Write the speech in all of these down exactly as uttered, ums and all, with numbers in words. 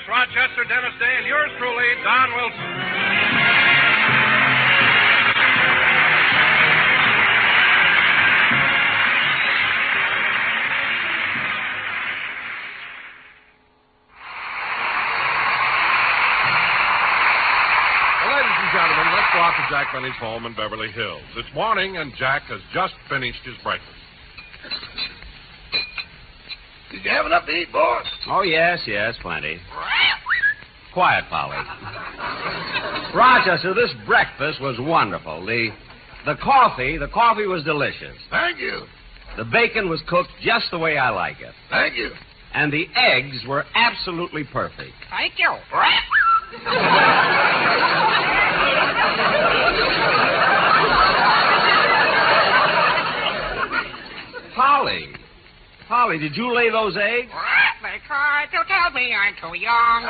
Dennis, Rochester, Dennis Day, and yours truly, Don Wilson. Gentlemen, let's go out to Jack Benny's home in Beverly Hills. It's morning, and Jack has just finished his breakfast. Did you have enough to eat, boys? Oh, yes, yes, plenty. Quiet, Polly. Rochester, this breakfast was wonderful. The the coffee, the coffee was delicious. Thank you. The bacon was cooked just the way I like it. Thank you. And the eggs were absolutely perfect. Thank you. Polly. Polly, did you lay those eggs? They tried to tell me I'm too young.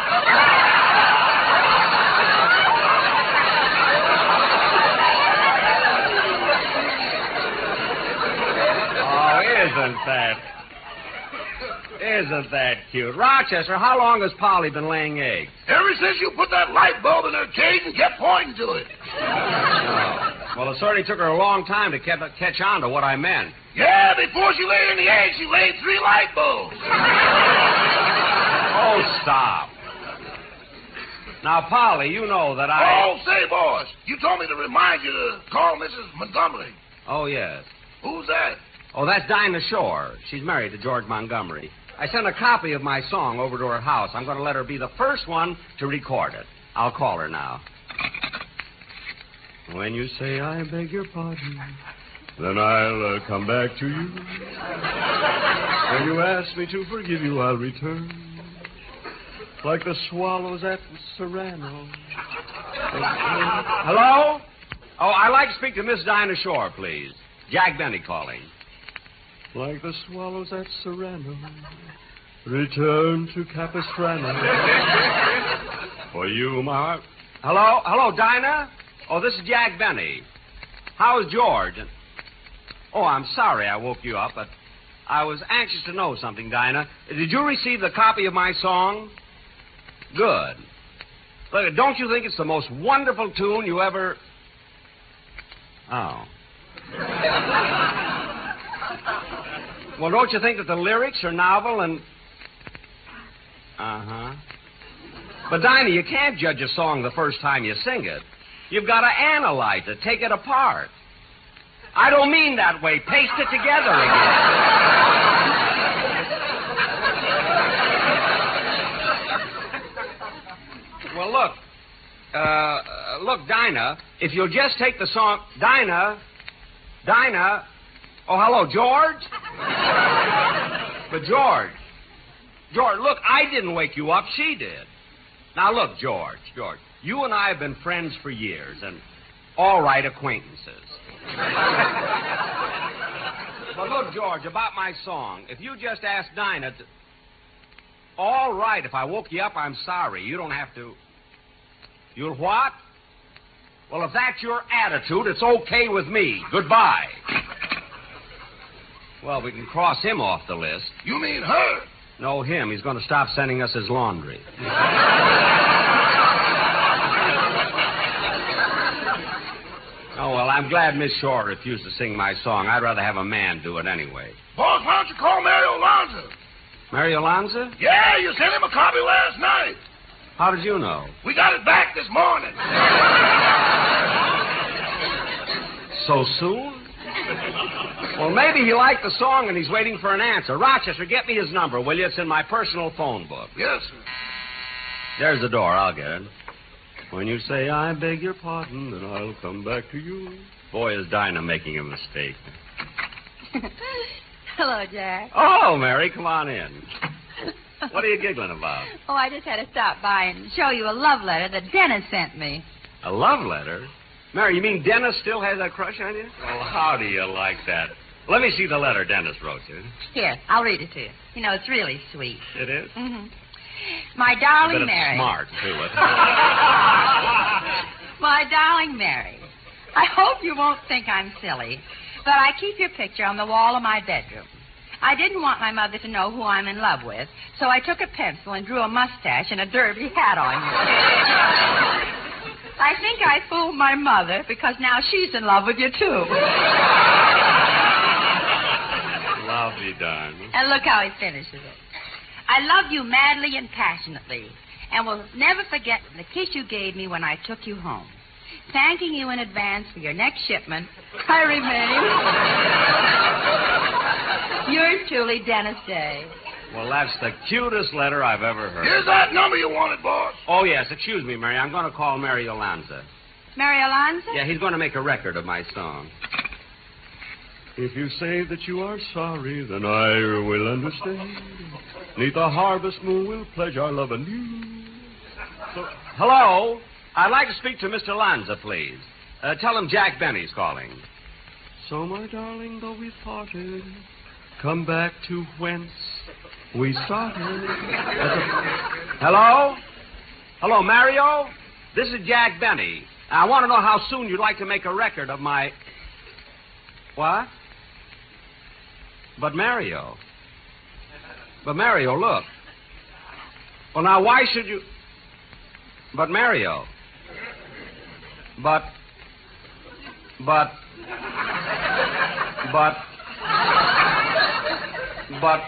Oh, isn't that... Isn't that cute? Rochester, how long has Polly been laying eggs? Ever since you put that light bulb in her cage and kept pointing to it. Oh. Well, it certainly took her a long time to ke- catch on to what I meant. Yeah, before she laid any eggs, she laid three light bulbs. Oh, stop. Now, Polly, you know that I... Oh, say, boss, you told me to remind you to call Missus Montgomery. Oh, yes. Who's that? Oh, that's Dinah Shore. She's married to George Montgomery. I sent a copy of my song over to her house. I'm going to let her be the first one to record it. I'll call her now. When you say I beg your pardon, then I'll uh, come back to you. When you ask me to forgive you, I'll return. Like the swallows at Serrano. Hello? Oh, I'd like to speak to Miss Dinah Shore, please. Jack Benny calling. Like the swallows at Serrano, return to Capistrano. For you, my... Hello? Hello, Dinah? Oh, this is Jack Benny. How's George? Oh, I'm sorry I woke you up, but I was anxious to know something, Dinah. Did you receive the copy of my song? Good. Look, don't you think it's the most wonderful tune you ever... Oh. Well, don't you think that the lyrics are novel and... Uh-huh. But, Dinah, you can't judge a song the first time you sing it. You've got to analyze it, take it apart. I don't mean that way. Paste it together again. Well, look. Uh, look, Dinah, if you'll just take the song... Dinah. Dinah. Oh, hello, George? But, George. George, look, I didn't wake you up. She did. Now, look, George, George, you and I have been friends for years and all right acquaintances. But look, George, about my song, if you just ask Dinah to... All right, if I woke you up, I'm sorry. You don't have to... You'll what? Well, if that's your attitude, it's okay with me. Goodbye. Well, we can cross him off the list. You mean her? No, him. He's going to stop sending us his laundry. Oh, well, I'm glad Miss Shore refused to sing my song. I'd rather have a man do it anyway. Boss, why don't you call Mary Alonzo? Mary Alonzo? Yeah, you sent him a copy last night. How did you know? We got it back this morning. So soon? Well, maybe he liked the song and he's waiting for an answer. Rochester, get me his number, will you? It's in my personal phone book. Yes, sir. There's the door. I'll get it. When you say, I beg your pardon, then I'll come back to you. Boy, is Dinah making a mistake. Hello, Jack. Oh, Mary, come on in. What are you giggling about? Oh, I just had to stop by and show you a love letter that Dennis sent me. A love letter? Mary, you mean Dennis still has that crush on you? Well, how do you like that? Let me see the letter Dennis wrote you. Here, I'll read it to you. You know, it's really sweet. It is? Mm-hmm. My darling a bit Mary. Smart, too. My darling Mary, I hope you won't think I'm silly, but I keep your picture on the wall of my bedroom. I didn't want my mother to know who I'm in love with, so I took a pencil and drew a mustache and a derby hat on you. I think I fooled my mother because now she's in love with you, too. Lovely, darling. And look how he finishes it. I love you madly and passionately, and will never forget the kiss you gave me when I took you home. Thanking you in advance for your next shipment, I remain yours truly, Dennis Day. Well, that's the cutest letter I've ever heard. Here's that number you wanted, boss. Oh, yes. Excuse me, Mary. I'm going to call Mary Olanza. Mary Alonzo? Yeah, he's going to make a record of my song. If you say that you are sorry, then I will understand. Neath the harvest moon we'll pledge our love anew. So, hello? I'd like to speak to Mister Lanza, please. Uh, tell him Jack Benny's calling. So, my darling, though we parted, come back to whence we started. A... Hello? Hello, Mario? This is Jack Benny. I want to know how soon you'd like to make a record of my... What? But Mario. But Mario, look. Well, now, why should you... But Mario. But... But... But... But...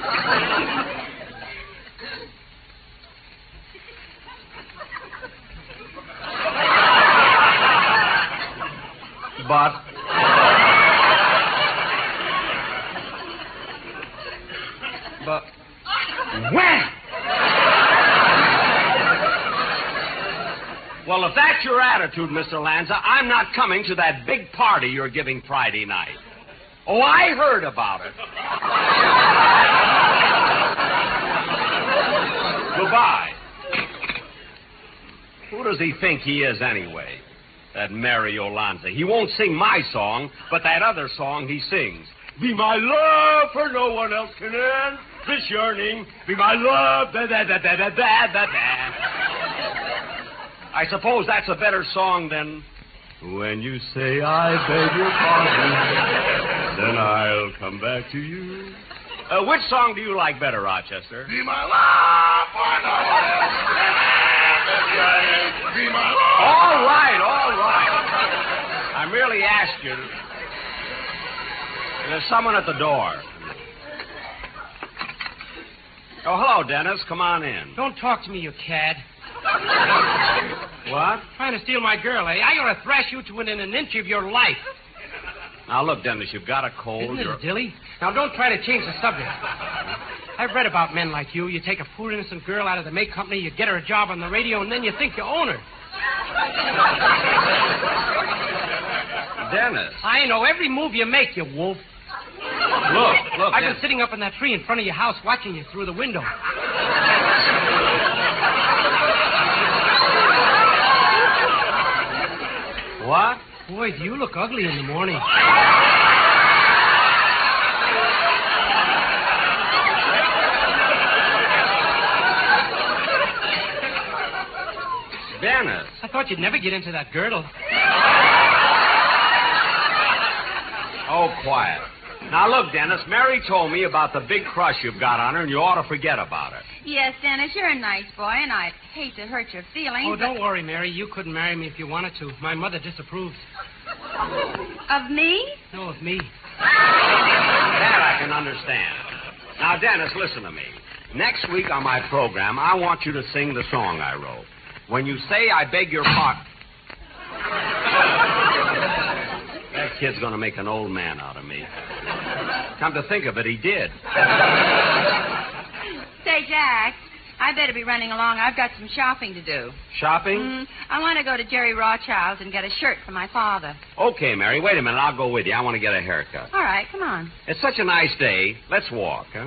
But... But... When? Well, if that's your attitude, Mister Lanza, I'm not coming to that big party you're giving Friday night. Oh, I heard about it. Goodbye. Who does he think he is, anyway? That Mario Lanza. He won't sing my song, but that other song he sings. Be my love, for no one else can end this yearning. Be my love, da da da da da da da da. I suppose that's a better song than... When you say I beg your pardon, then I'll come back to you. Uh, which song do you like better, Rochester? Be my love, for no one else can end this yearning. Be my love. All right, all right. I merely asked you. There's someone at the door. Oh, hello, Dennis. Come on in. Don't talk to me, you cad. What? Trying to steal my girl, eh? I ought to thrash you to within an inch of your life. Now, look, Dennis, you've got a cold. Isn't it You're... a dilly? Now, don't try to change the subject. I've read about men like you. You take a poor, innocent girl out of the make company, you get her a job on the radio, and then you think you own her. Dennis. I know every move you make, you wolf. Look, look. I've Dennis. been sitting up in that tree in front of your house watching you through the window. What? Boy, do you look ugly in the morning. Dennis. I thought you'd never get into that girdle. Oh, quiet. Now, look, Dennis, Mary told me about the big crush you've got on her, and you ought to forget about it. Yes, Dennis, you're a nice boy, and I'd hate to hurt your feelings. Oh, but... don't worry, Mary. You couldn't marry me if you wanted to. My mother disapproves. Of me? No, of me. That I can understand. Now, Dennis, listen to me. Next week on my program, I want you to sing the song I wrote. When you say I beg your pardon... That kid's going to make an old man out of me. Come to think of it, he did. Say, Jack, I better be running along. I've got some shopping to do. Shopping? Mm, I want to go to Jerry Rothschild's and get a shirt for my father. Okay, Mary, wait a minute. I'll go with you. I want to get a haircut. All right, come on. It's such a nice day. Let's walk, huh?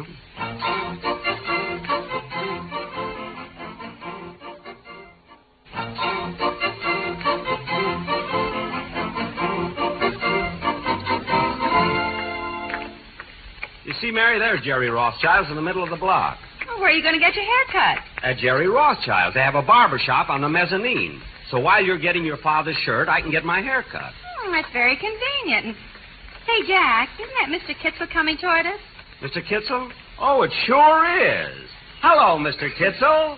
You see, Mary, there's Jerry Rothschild's in the middle of the block. Well, where are you going to get your hair cut? At Jerry Rothschild's. They have a barber shop on the mezzanine. So while you're getting your father's shirt, I can get my hair cut. Oh, that's very convenient. And, say, Jack, isn't that Mister Kitzel coming toward us? Mister Kitzel? Oh, it sure is. Hello, Mister Kitzel.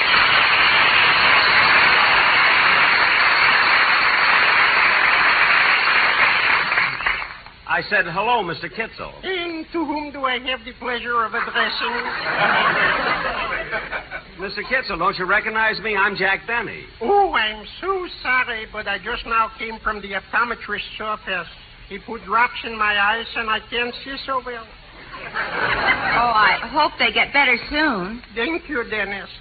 I said, hello, Mister Kitzel. And to whom do I have the pleasure of addressing? Mister Kitzel, don't you recognize me? I'm Jack Benny. Oh, I'm so sorry, but I just now came from the optometrist's office. He put drops in my eyes, and I can't see so well. Oh, I hope they get better soon. Thank you, Dennis.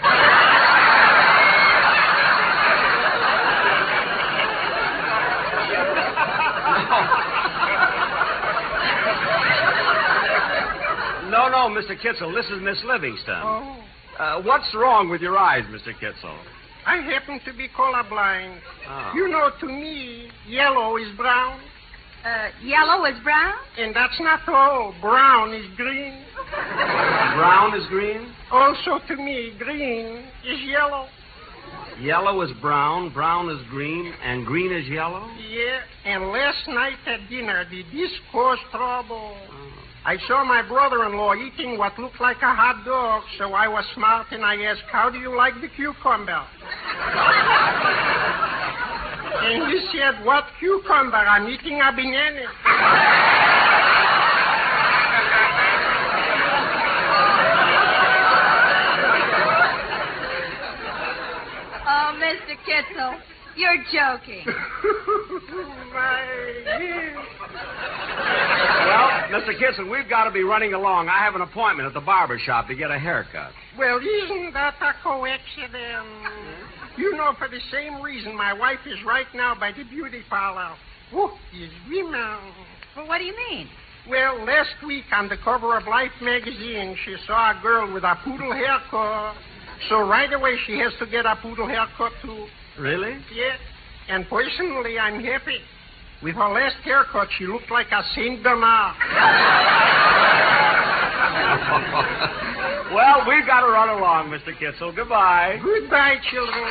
No, no, Mister Kitzel, this is Miss Livingston. Oh. Uh, what's wrong with your eyes, Mister Kitzel? I happen to be colorblind. Oh. You know, to me, yellow is brown. Uh, yellow is brown? And that's not all. Brown is green. Brown is green? Also, to me, green is yellow. Yellow is brown, brown is green, and green is yellow? Yeah, and last night at dinner, the discourse trouble. Oh. I saw my brother-in-law eating what looked like a hot dog, so I was smart and I asked, how do you like the cucumber? And he said, what cucumber? I'm eating a banana. Oh, Mister Kitzel, you're joking. Well, Mister Kitzel, we've got to be running along. I have an appointment at the barber shop to get a haircut. Well, isn't that a coincidence? You know, for the same reason, my wife is right now by the beauty parlor. Oh, is women. Well, what do you mean? Well, last week on the cover of Life magazine, she saw a girl with a poodle haircut. So right away, she has to get a poodle haircut, too. Really? Yeah. And personally, I'm happy. With her last haircut, she looked like a Saint Bernard. Well, we've got to run along, Mister Kitzel. Goodbye. Goodbye, children.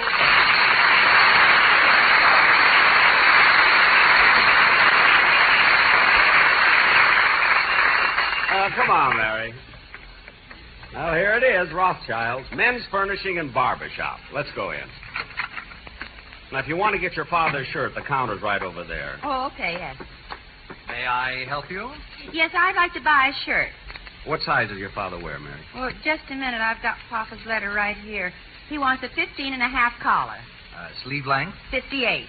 Uh, come on, Mary. Well, here it is, Rothschild's Men's Furnishing and Barber Shop. Let's go in. Now, if you want to get your father's shirt, the counter's right over there. Oh, okay, yes. May I help you? Yes, I'd like to buy a shirt. What size does your father wear, Mary? Well, just a minute. I've got Papa's letter right here. He wants a fifteen and a half collar. Uh, sleeve length? Fifty-eight.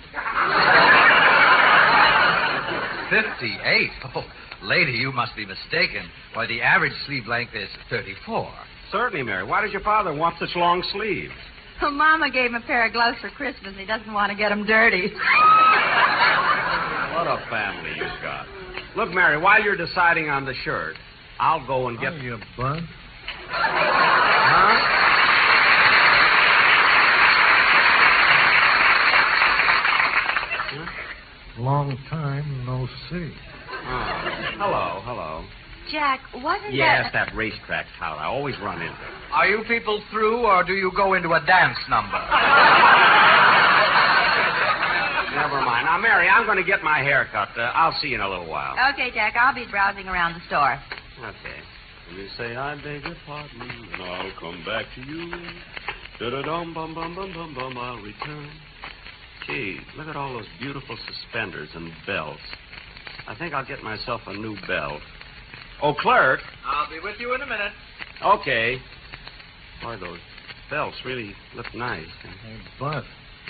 Fifty-eight? Oh, lady, you must be mistaken. Why, the average sleeve length is thirty-four. Certainly, Mary. Why does your father want such long sleeves? Well, Mama gave him a pair of gloves for Christmas. He doesn't want to get them dirty. What a family you've got. Look, Mary, while you're deciding on the shirt, I'll go and get... Oh, you bud. Huh? Long time no see. Oh, hello, hello. Jack, wasn't yes, that... that racetrack tout. I always run into it. Are you people through, or do you go into a dance number? Never mind. Now, Mary, I'm going to get my hair cut. Uh, I'll see you in a little while. Okay, Jack, I'll be browsing around the store. Okay. And you say, I beg your pardon, and I'll come back to you. Da-da-dum, bum, bum, bum, bum, bum, I'll return. Gee, look at all those beautiful suspenders and belts. I think I'll get myself a new belt. Oh, clerk. I'll be with you in a minute. Okay. Boy, those belts really look nice. Hey, Bud.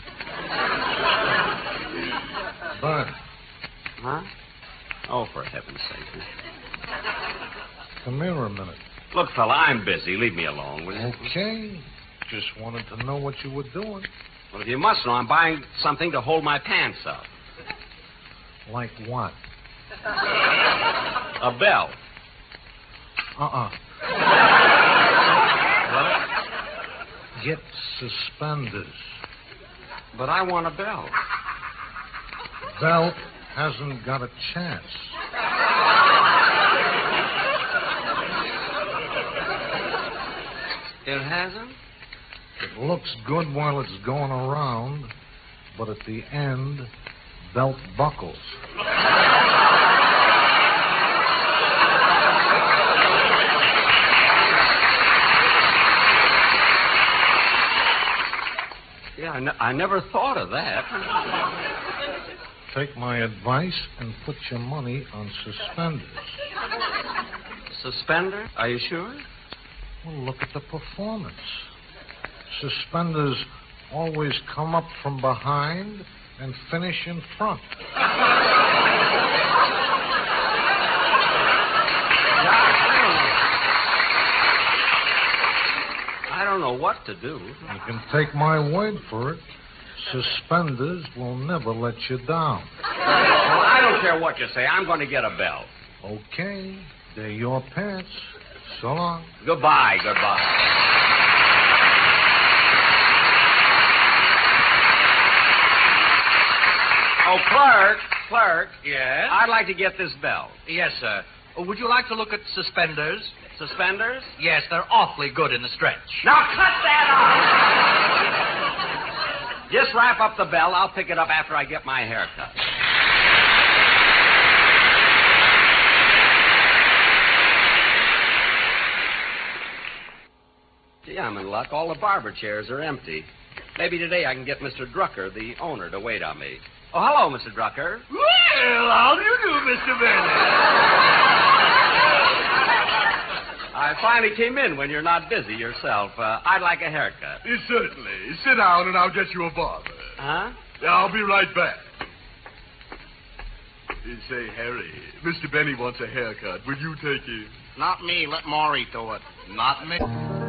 Bud. Huh? Oh, for heaven's sake. Come here a minute. Look, fella, I'm busy. Leave me alone, will you? Okay. Just wanted to know what you were doing. Well, if you must know, I'm buying something to hold my pants up. Like what? A belt. Uh-uh. What? Get suspenders. But I want a belt. Belt hasn't got a chance. It hasn't? It looks good while it's going around, but at the end, belt buckles. I, n- I never thought of that. Take my advice and put your money on suspenders. Suspender? Are you sure? Well, look at the performance. Suspenders always come up from behind and finish in front. I don't know what to do. You can take my word for it. Suspenders will never let you down. Well, I don't care what you say. I'm going to get a belt. Okay. They're your pants. So long. Goodbye, goodbye. Oh, clerk, clerk. Yes? I'd like to get this belt. Yes, sir. Would you like to look at suspenders? Suspenders? Yes, they're awfully good in the stretch. Now cut that off! Just wrap up the belt. I'll pick it up after I get my hair cut. Gee, I'm in luck. All the barber chairs are empty. Maybe today I can get Mister Drucker, the owner, to wait on me. Oh, hello, Mister Drucker. Well, how do you do, Mister Benny? I finally came in when you're not busy yourself. Uh, I'd like a haircut. Uh, certainly. Sit down and I'll get you a barber. Huh? I'll be right back. Uh, Say, Harry, Mister Benny wants a haircut. Will you take him? Not me. Let Maury do it. Not me.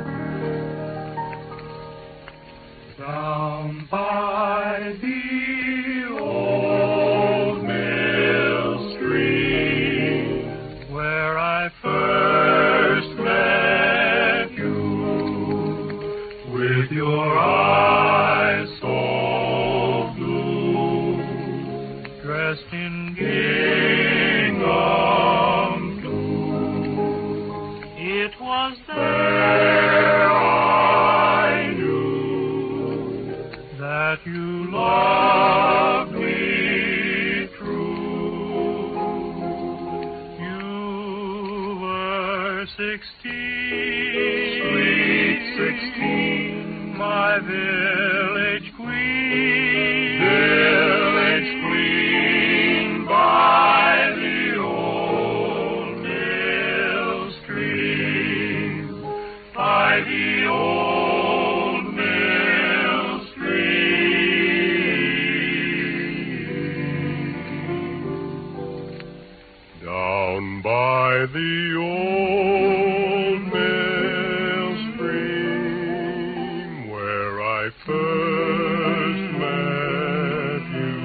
Down by the old mill stream, where I first met you, with your eyes so blue, dressed in gingham blue, it was there I knew that you loved me true. You were sixteen, sweet sixteen, my village queen, village queen by the old mill stream, by the old mill stream. Down by the old mill stream, where I first met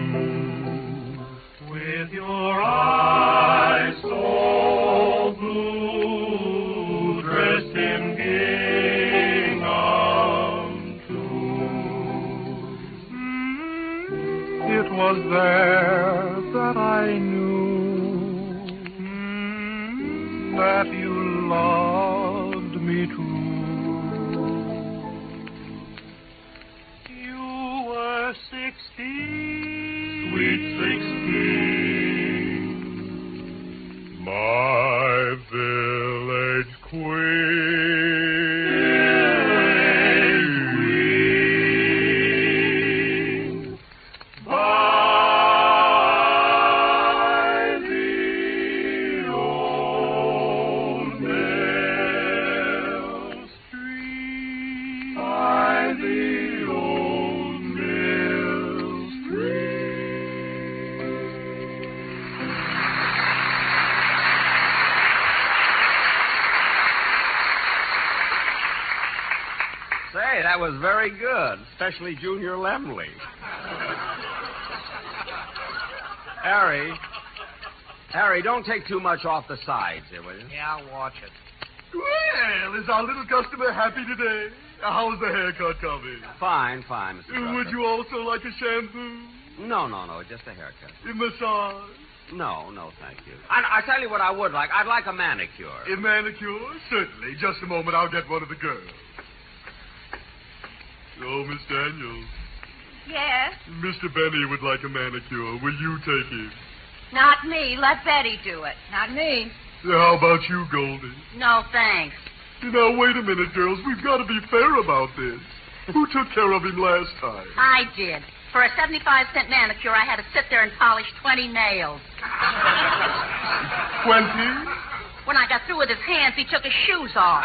you, with your eyes so blue, dressed in gingham too. It was there that I knew that you loved me true. You were sixteen, sweet sixteen, my village queen, village queen, by the old mill stream, by the old mill stream. Say, that was very good, especially Junior Lemley. Harry, Harry, don't take too much off the sides here, will you? Yeah, I'll watch it. Well, is our little customer happy today? How's the haircut coming? Fine, fine, Mister Uh, Drucker. Would you also like a shampoo? No, no, no, just a haircut. A massage? No, no, thank you. I, I tell you what I would like. I'd like a manicure. A manicure? Certainly. Just a moment. I'll get one of the girls. Oh, Miss Daniels. Yes? Mister Benny would like a manicure. Will you take him? Not me. Let Betty do it. Not me. How about you, Goldie? No, thanks. Now, wait a minute, girls. We've got to be fair about this. Who took care of him last time? I did. For a seventy-five cent manicure, I had to sit there and polish twenty nails. Twenty? When I got through with his hands, he took his shoes off.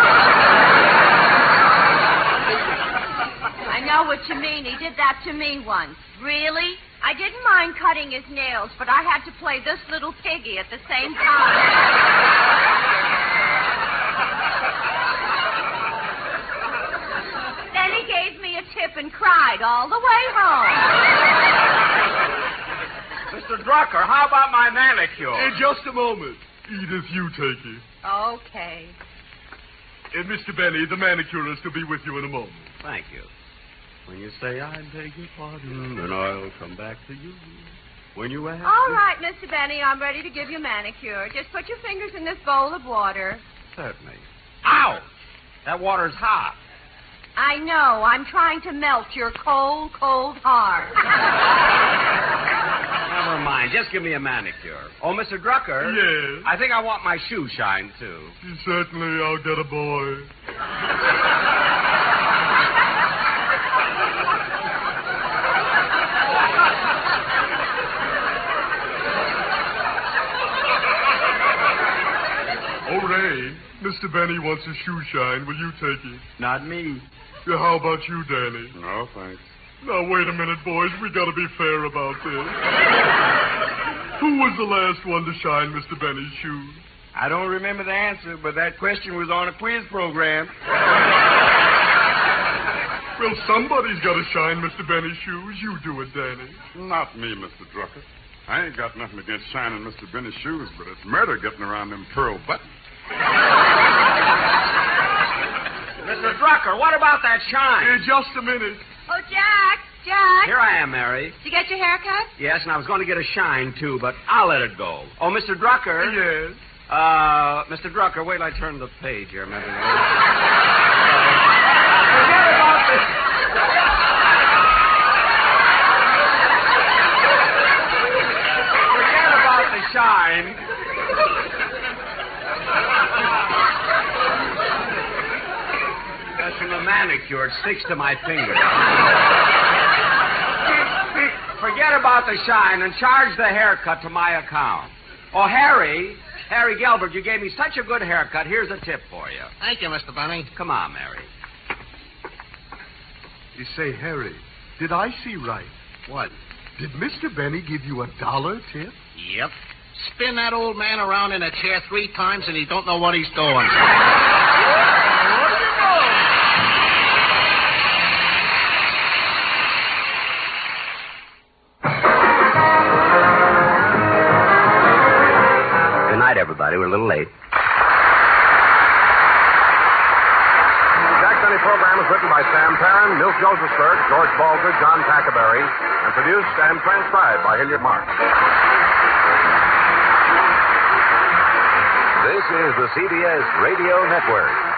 I know what you mean. He did that to me once. Really? I didn't mind cutting his nails, but I had to play this little piggy at the same time. Then he gave me a tip and cried all the way home. Mister Drucker, how about my manicure? In just a moment. Edith, you take it. Okay. And Mister Benny, the manicurist, will be with you in a moment. Thank you. When you say I beg your pardon, then I'll come back to you. When you ask... All right, Mister Benny, I'm ready to give you a manicure. Just put your fingers in this bowl of water. Certainly. Ouch! That water's hot. I know. I'm trying to melt your cold, cold heart. Never mind. Just give me a manicure. Oh, Mister Drucker. Yes? I think I want my shoe shined, too. Certainly, I'll get a boy. Oh, Ray, Mister Benny wants his shoe shine. Will you take it? Not me. Yeah, how about you, Danny? No, thanks. Now, wait a minute, boys. We gotta be fair about this. Who was the last one to shine Mister Benny's shoes? I don't remember the answer, but that question was on a quiz program. Well, somebody's got to shine Mister Benny's shoes. You do it, Danny. Not me, Mister Drucker. I ain't got nothing against shining Mister Benny's shoes, but it's murder getting around them pearl buttons. Mister Drucker, what about that shine? In just a minute. Oh, Jack, Jack. Here I am, Mary. Did you get your hair cut? Yes, and I was going to get a shine, too, but I'll let it go. Oh, Mister Drucker. Yes? Uh, Mister Drucker, wait till I turn the page here. Forget about this. Forget about the shine. That's from the manicure. It sticks to my finger. Forget about the shine and charge the haircut to my account. Oh, Harry, Harry Gelbert, you gave me such a good haircut. Here's a tip for you. Thank you, Mister Benny. Come on, Mary. You say, Harry, did I see right? What? Did Mister Benny give you a dollar tip? Yep. Spin that old man around in a chair three times and he don't know what he's doing. Good night, everybody. We're a little late. Jack Benny program is written by Sam Perrin, Milt Josephsberg, George Balder, John Tackerberry, and produced and transcribed by Hilliard Marks. This is the C B S Radio Network.